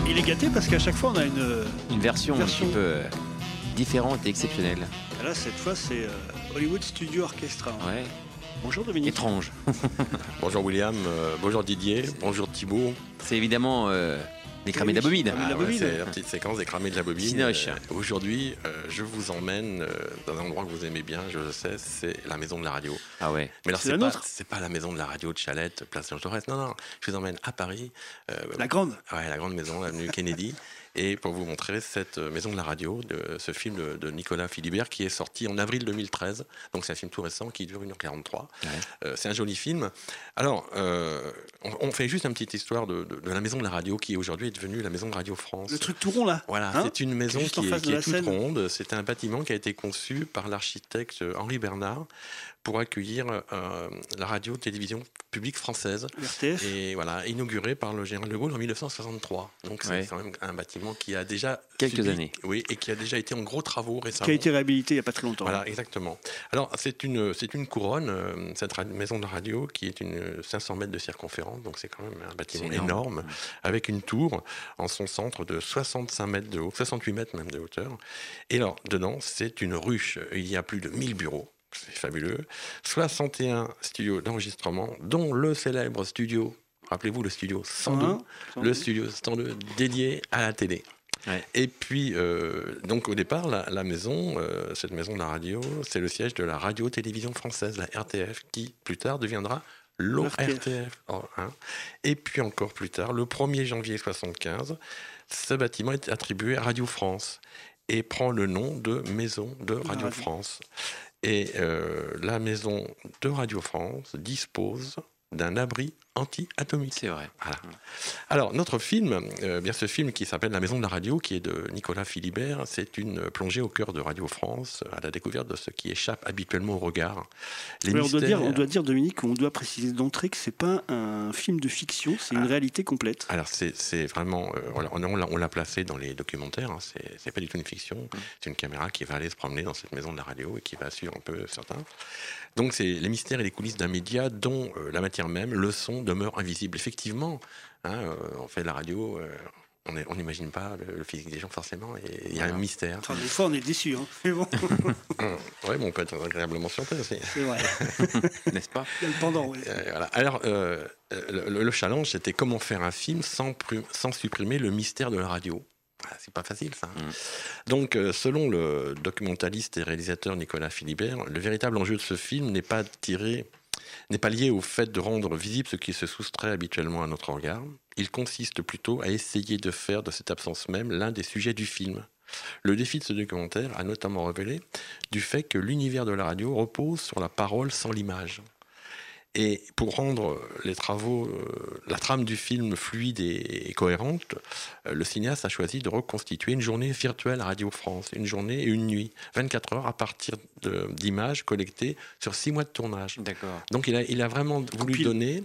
il est gâté parce qu'à chaque fois on a une version un petit peu différente et exceptionnelle. Là, cette fois, c'est Hollywood Studio Orchestra. Ouais. Bonjour Dominique. Étrange. Bonjour William, bonjour Didier, bonjour Thibaut. C'est évidemment les cramés de la bobine. C'est la petite séquence des cramés de la bobine. Cinoche. Aujourd'hui, je vous emmène dans un endroit que vous aimez bien, je le sais, c'est la maison de la radio. Ah ouais. Mais alors c'est pas la maison de la radio de Chalette, place Jean Jaurès. Non, je vous emmène à Paris. La grande. Ouais, la grande maison, avenue Kennedy. Et pour vous montrer cette maison de la radio, ce film de Nicolas Philibert qui est sorti en avril 2013. Donc c'est un film tout récent qui dure 1h43. Ouais. C'est un joli film. Alors, on fait juste une petite histoire de la maison de la radio qui aujourd'hui est devenue la maison de Radio France. Le truc tout rond là. Voilà, c'est une maison qui est toute ronde. C'est un bâtiment qui a été conçu par l'architecte Henri Bernard pour accueillir la radio-télévision publique française. RTF. Et voilà, inauguré par le général de Gaulle en 1963. Donc c'est quand même un bâtiment qui a déjà quelques années. Oui, et qui a déjà été en gros travaux récemment. Qui a été réhabilité il n'y a pas très longtemps. Voilà, exactement. Alors c'est une couronne, cette maison de radio qui est une 500 mètres de circonférence, donc c'est quand même un bâtiment énorme, avec une tour en son centre de 65 mètres de haut, 68 mètres même de hauteur. Et alors dedans c'est une ruche. Il y a plus de 1000 bureaux. C'est fabuleux. 61 studios d'enregistrement, dont le célèbre studio, rappelez-vous le studio 102, le studio 102 dédié à la télé. Ouais. Et puis, donc au départ, la maison, cette maison de la radio, c'est le siège de la radio-télévision française, la RTF, qui plus tard deviendra l'ORTF. Et puis encore plus tard, le 1er janvier 1975, ce bâtiment est attribué à Radio France et prend le nom de Maison de Radio France. Et la maison de Radio France dispose d'un abri anti-atomique. C'est vrai. Voilà. Alors, notre film, bien ce film qui s'appelle La Maison de la Radio, qui est de Nicolas Philibert, c'est une plongée au cœur de Radio France, à la découverte de ce qui échappe habituellement au regard. On doit dire, Dominique, on doit préciser d'entrée que c'est pas un film de fiction, c'est une réalité complète. Alors, c'est vraiment... on l'a placé dans les documentaires, hein, c'est pas du tout une fiction, c'est une caméra qui va aller se promener dans cette maison de la radio et qui va suivre un peu certains. Donc, c'est les mystères et les coulisses d'un média dont la matière même, le son, demeure invisible. Effectivement, on fait de la radio, on n'imagine pas le physique des gens forcément, et il y a un mystère. Enfin, des fois, on est déçus, hein. Mais bon. Oui, mais on peut être agréablement surpris aussi. C'est vrai. N'est-ce pas? Il y a le pendant, oui. Voilà. Alors, le challenge, c'était comment faire un film sans supprimer le mystère de la radio. C'est pas facile, ça. Donc, selon le documentaliste et réalisateur Nicolas Philibert, le véritable enjeu de ce film n'est pas lié au fait de rendre visible ce qui se soustrait habituellement à notre regard. Il consiste plutôt à essayer de faire de cette absence même l'un des sujets du film. Le défi de ce documentaire a notamment révélé du fait que l'univers de la radio repose sur la parole sans l'image. Et pour rendre les travaux, la trame du film fluide et cohérente, le cinéaste a choisi de reconstituer une journée virtuelle à Radio France, une journée et une nuit, 24 heures à partir d'images collectées sur 6 mois de tournage. D'accord. Donc il a vraiment voulu donner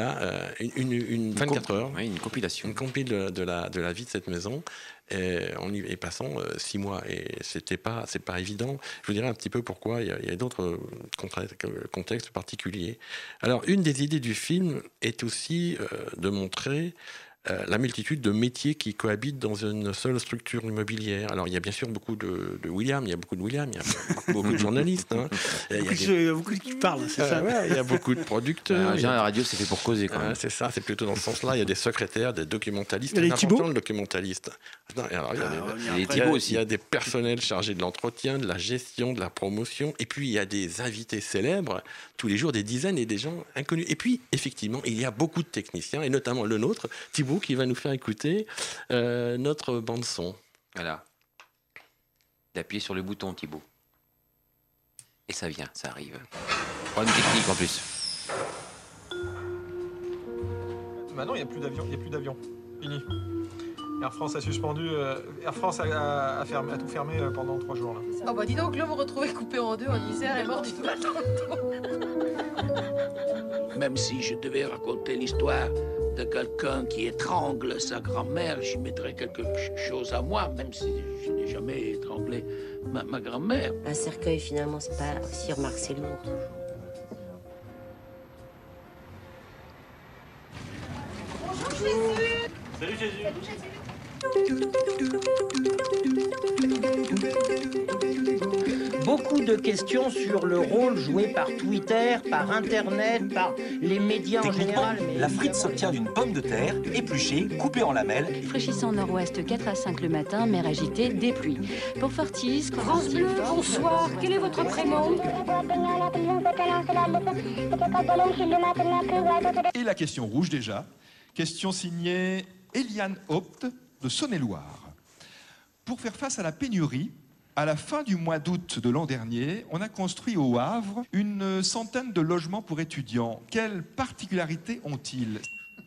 une 24 heures, une compilation, une compile de la vie de cette maison. Et en y passant 6 mois, et c'est pas évident. Je vous dirai un petit peu pourquoi. Il y a d'autres contextes particuliers. Alors, une des idées du film est aussi de montrer la multitude de métiers qui cohabitent dans une seule structure immobilière. Alors, il y a bien sûr beaucoup de William, il y a beaucoup de journalistes. Hein. Il y a beaucoup qui parlent, c'est ça. Ouais, il y a beaucoup de producteurs. La radio, c'est fait pour causer quand même. C'est ça, c'est plutôt dans ce sens-là. Il y a des secrétaires, des documentalistes. Il y a des Thibaut. Le documentaliste. Il y a des personnels chargés de l'entretien, de la gestion, de la promotion. Et puis, il y a des invités célèbres, tous les jours, des dizaines et des gens inconnus. Et puis, effectivement, il y a beaucoup de techniciens, et notamment le nôtre, Thibaut, qui va nous faire écouter notre bande-son. Voilà. D'appuyer sur le bouton, Thibaut. Et ça vient, ça arrive. Problème technique en plus. Maintenant, il n'y a plus d'avion. Fini. Air France a suspendu. Air France a tout fermé pendant 3 jours. Là. Oh bah dis donc, l'homme retrouvé coupé en deux en Isère est mort d'une balle dans le dos. Même si je devais raconter l'histoire de quelqu'un qui étrangle sa grand-mère, j'y mettrais quelque chose à moi, même si je n'ai jamais étranglé ma grand-mère. Un cercueil, finalement, c'est pas aussi remarque, c'est lourd. Bonjour Jésus. Salut Jésus. Beaucoup de questions sur le rôle joué par Twitter, par Internet, par les médias en général. Mais la frite s'obtient d'une pomme de terre, épluchée, coupée en lamelles. Fraîchissant nord-ouest 4 à 5 le matin, mer agitée, des pluies. Pour Fortis, France Bleu, bonsoir, quel est votre prénom? Et la question rouge déjà, question signée Eliane Haupt de Saône-et-Loire. Pour faire face à la pénurie, à la fin du mois d'août de l'an dernier, on a construit au Havre une centaine de logements pour étudiants. Quelles particularités ont-ils?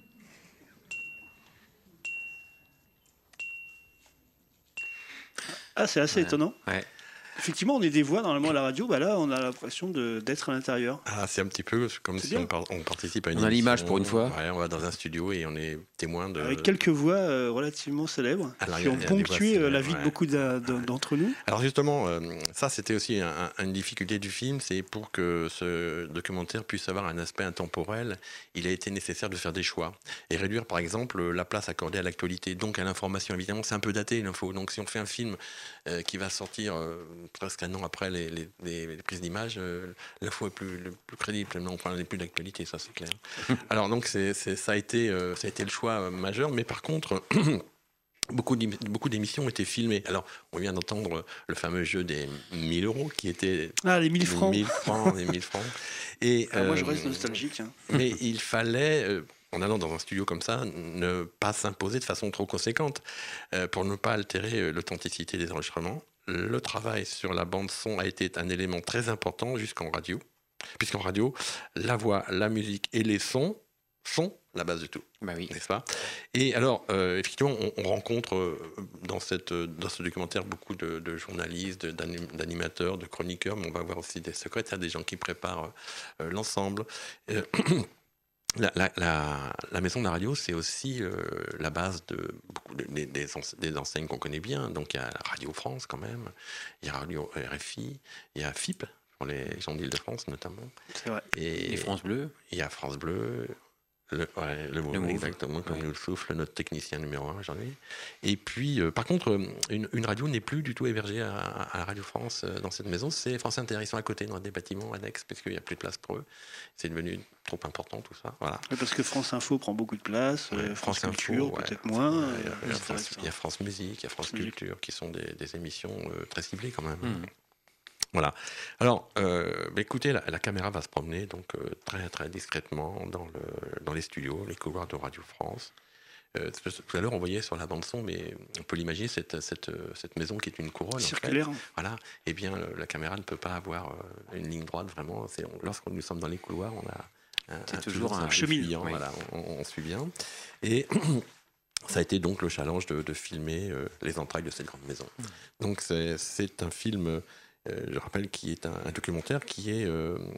Ah, c'est assez étonnant. Ouais. Effectivement, on est des voix normalement à la radio. Bah là, on a l'impression d'être à l'intérieur. Ah, c'est un petit peu comme si on participe à une émission. On a l'image pour une fois. Ouais, on va dans un studio et on est témoin de... Avec quelques voix relativement célèbres qui ont ponctué la vie de beaucoup d'entre nous. Alors justement, ça c'était aussi une difficulté du film, c'est pour que ce documentaire puisse avoir un aspect intemporel, il a été nécessaire de faire des choix et réduire par exemple la place accordée à l'actualité, donc à l'information. Évidemment, c'est un peu daté l'info, donc si on fait un film qui va sortir presque un an après les prises d'images, l'info est plus crédible. Non, on n'est plus d'actualité, ça c'est clair. Alors donc ça a été le choix majeur, mais par contre beaucoup d'émissions ont été filmées. Alors on vient d'entendre le fameux jeu des 1000 € qui était les 1000 francs. Les 1000 francs. Et moi je reste nostalgique. Hein. Mais il fallait en allant dans un studio comme ça, ne pas s'imposer de façon trop conséquente pour ne pas altérer l'authenticité des enregistrements. Le travail sur la bande-son a été un élément très important jusqu'en radio, puisqu'en radio, la voix, la musique et les sons sont la base de tout. Bah oui. N'est-ce pas? Et alors, effectivement, on rencontre dans ce documentaire beaucoup de journalistes, d'animateurs, de chroniqueurs, mais on va voir aussi des secrétaires, des gens qui préparent l'ensemble. La maison de la radio, c'est aussi la base de beaucoup des enseignes qu'on connaît bien. Donc il y a Radio France quand même, il y a Radio RFI, il y a FIP pour les gens d'Île-de-France notamment. C'est vrai. Et France Bleu. Il y a France Bleu. Le Move, exactement, comme nous le souffle notre technicien numéro 1 aujourd'hui. Et puis, par contre, une radio n'est plus du tout hébergée à la Radio France dans cette maison. C'est France Inter, ils sont à côté dans des bâtiments annexes parce qu'il n'y a plus de place pour eux. C'est devenu trop important tout ça. Voilà. Oui, parce que France Info prend beaucoup de place, France Culture Info, peut-être moins. Il y a France Musique, il y a France Culture qui sont des émissions très ciblées quand même. Voilà. Alors, écoutez, la caméra va se promener donc très très discrètement dans les studios, les couloirs de Radio France. Tout à l'heure, on voyait sur la bande son, mais on peut l'imaginer cette maison qui est une couronne circulaire. En fait. Voilà. Eh bien, la caméra ne peut pas avoir une ligne droite vraiment. Lorsque nous sommes dans les couloirs, on a toujours un cheminement. Oui. Voilà, on suit bien. Et ça a été donc le challenge de filmer les entrailles de cette grande maison. Donc c'est un film. Je rappelle qui est un documentaire qui est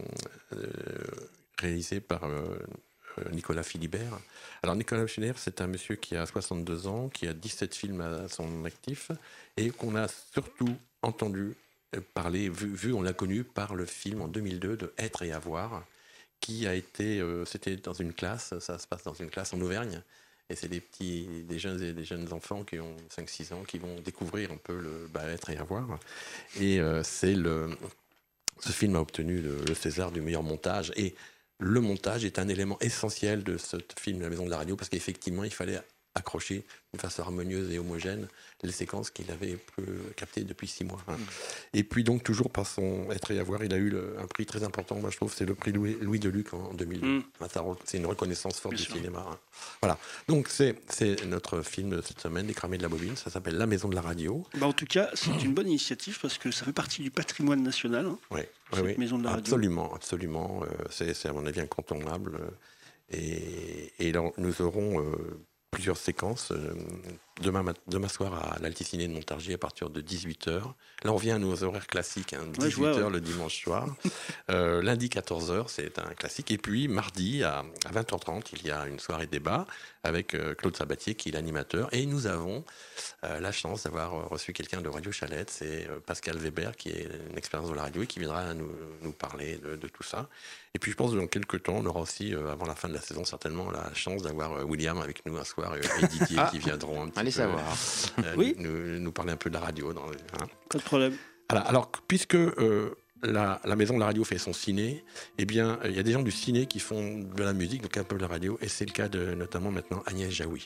réalisé par Nicolas Philibert. Alors Nicolas Philibert, c'est un monsieur qui a 62 ans, qui a 17 films à son actif et qu'on a surtout entendu parler, vu on l'a connu par le film en 2002 de Être et avoir, qui a été, c'était dans une classe, ça se passe dans une classe en Auvergne. Et c'est des jeunes enfants qui ont 5-6 ans qui vont découvrir un peu le être et avoir. Et ce film a obtenu le César du meilleur montage. Et le montage est un élément essentiel de ce film de la Maison de la Radio parce qu'effectivement, il fallait accrocher d'une façon harmonieuse et homogène les séquences qu'il avait captées depuis 6 mois. Et puis donc, toujours par son Être et avoir, il a eu un prix très important, moi je trouve, c'est le prix Louis Deluc en 2002. C'est une reconnaissance forte du cinéma. Voilà. Donc c'est notre film de cette semaine, Les Cramés de la Bobine, ça s'appelle La Maison de la Radio. En tout cas, c'est une bonne initiative parce que ça fait partie du patrimoine national. Oui, Maison de la Radio. Absolument. C'est à mon avis incontournable. Et là, nous aurons plusieurs séquences. Demain soir à l'Alticiné de Montargis à partir de 18h. Là, on vient à nos horaires classiques, 18h le dimanche soir. Lundi, 14h, c'est un classique. Et puis, mardi, à 20h30, il y a une soirée débat avec Claude Sabatier, qui est l'animateur. Et nous avons la chance d'avoir reçu quelqu'un de Radio Chalette. C'est Pascal Weber, qui est une expérience de la radio et qui viendra nous parler de tout ça. Et puis, je pense que dans quelques temps, on aura aussi, avant la fin de la saison, certainement la chance d'avoir William avec nous un soir et Didier qui viendront un petit savoir. Oui. Nous parler un peu de la radio. Pas de problème. Alors, puisque la maison de la radio fait son ciné, eh bien, il y a des gens du ciné qui font de la musique, donc un peu de la radio, et c'est le cas de notamment maintenant Agnès Jaoui.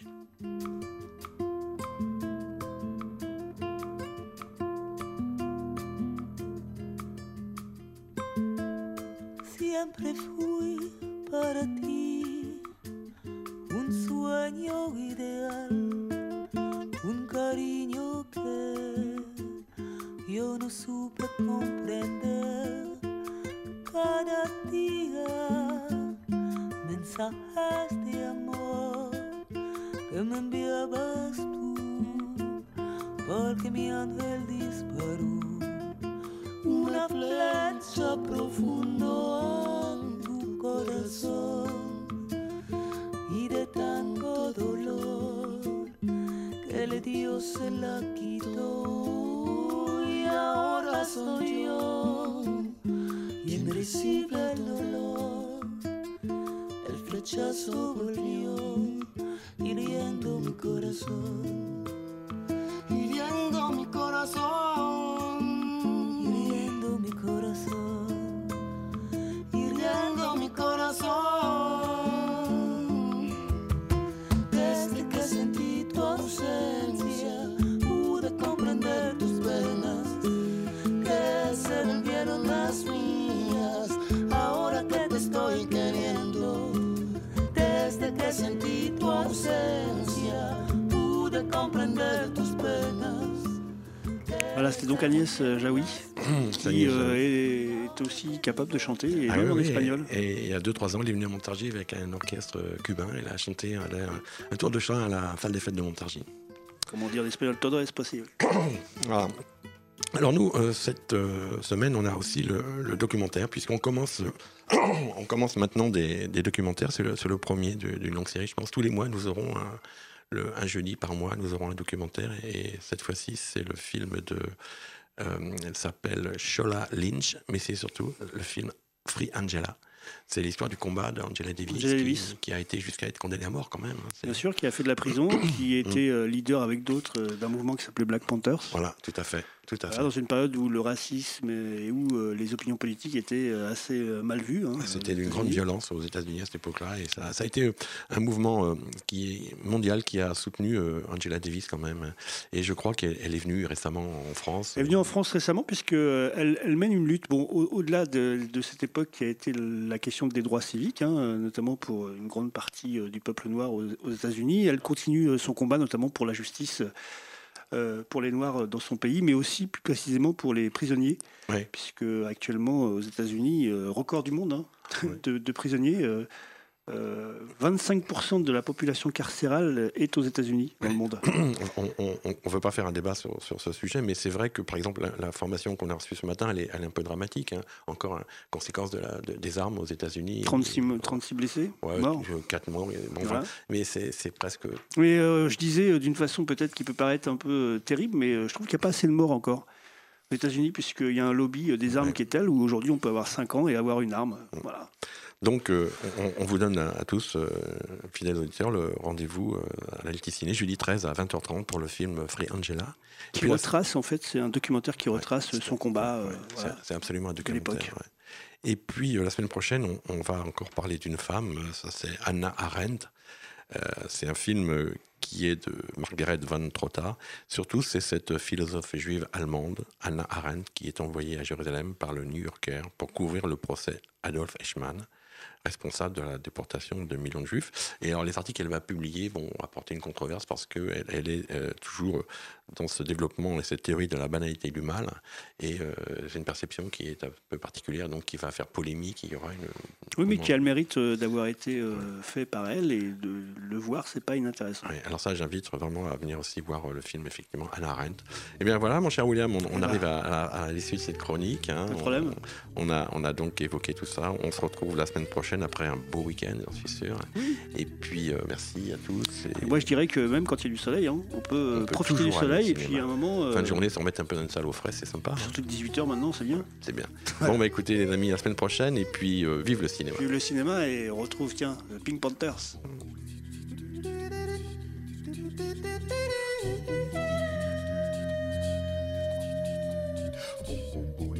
Siempre fui para ti un sueño ideal, un cariño que yo no supe comprender. Cada día mensajes de amor que me enviabas tú, porque mi ángel disparó una flecha profundo en tu corazón, y de tanto dolor que el Dios se la quitó, y ahora soy yo quien recibe el dolor. El flechazo volvió hiriendo mi corazón, hiriendo mi corazón, hiriendo mi corazón, hiriendo mi corazón. Desde que sentí tu ausencia pude comprender tus penas, que se volvieron las mías ahora que te estoy queriendo. Desde que sentí tu ausencia pude comprender tus penas. Voilà, c'était donc Agnès Jaoui, qui est aussi capable de chanter, et même en espagnol. Et il y a 2-3 ans, il est venu à Montargis avec un orchestre cubain. Il a chanté un tour de chant à la fin des fêtes de Montargis. Comment dire en espagnol, todo es posible. Voilà. Alors nous, cette semaine, on a aussi le documentaire, puisqu'on commence, on commence maintenant des documentaires. C'est le premier d'une longue série. Je pense tous les mois, nous aurons un jeudi par mois, nous aurons un documentaire. Et cette fois-ci, c'est le film elle s'appelle Shola Lynch, mais c'est surtout le film Free Angela. C'est l'histoire du combat d'Angela Davis, qui a été jusqu'à être condamnée à mort quand même. Bien sûr, qui a fait de la prison, qui était leader avec d'autres d'un mouvement qui s'appelait Black Panthers. Voilà, tout à fait. Voilà, dans une période où le racisme et où les opinions politiques étaient assez mal vues. C'était d'une grande violence aux États-Unis à cette époque-là, et ça a été un mouvement mondial qui a soutenu Angela Davis quand même. Et je crois qu'elle est venue récemment en France. Elle est venue en France récemment puisqu'elle mène une lutte, au-delà de cette époque qui a été la question des droits civiques, notamment pour une grande partie du peuple noir aux États-Unis. Elle continue son combat, notamment pour la justice. Pour les Noirs dans son pays, mais aussi plus précisément pour les prisonniers, puisque actuellement aux États-Unis, record du monde de prisonniers, 25% de la population carcérale est aux États-Unis dans le monde. On ne veut pas faire un débat sur ce sujet, mais c'est vrai que par exemple la formation qu'on a reçue ce matin, elle est un peu dramatique. Encore conséquence des armes aux États-Unis. 36 blessés, morts. 4 morts, voilà. Mais c'est presque. Mais je disais d'une façon peut-être qui peut paraître un peu terrible, mais je trouve qu'il n'y a pas assez de morts encore aux États-Unis, puisqu'il y a un lobby des armes qui est tel où aujourd'hui on peut avoir 5 ans et avoir une arme. Voilà. Donc, on vous donne à tous, fidèles auditeurs, le rendez-vous à l'Alti Ciné, jeudi 13 à 20h30 pour le film Free Angela. Qui retrace, en fait, c'est un documentaire qui retrace son combat. C'est absolument un documentaire. Et puis, la semaine prochaine, on va encore parler d'une femme, ça c'est Hannah Arendt. C'est un film qui est de Margaret von Trotta. Surtout, c'est cette philosophe juive allemande, Hannah Arendt, qui est envoyée à Jérusalem par le New Yorker pour couvrir le procès Adolf Eichmann, responsable de la déportation de millions de juifs. Et alors les articles qu'elle va publier vont apporter une controverse parce qu'elle est toujours dans ce développement et cette théorie de la banalité du mal. Et j'ai une perception qui est un peu particulière, donc qui va faire polémique. Il y aura oui, mais qui a le mérite d'avoir été fait par elle, et de le voir, c'est pas inintéressant. Oui, alors ça, j'invite vraiment à venir aussi voir le film, effectivement, Hannah Arendt. Et bien voilà, mon cher William, on arrive à l'issue de cette chronique. Pas de problème. On a donc évoqué tout ça. On se retrouve la semaine prochaine après un beau week-end, j'en suis sûr. Oui. Et puis, merci à tous. Et moi, je dirais que même quand il y a du soleil, on peut profiter du soleil, et puis à un moment... Fin de journée, se remettre un peu dans une salle au frais, c'est sympa. Surtout que 18h maintenant, c'est bien. C'est bien. Bon, écoutez, les amis, la semaine prochaine, et puis vive le cinéma. Vive le cinéma, et on retrouve, Pink Panthers. Boom, boom, boom.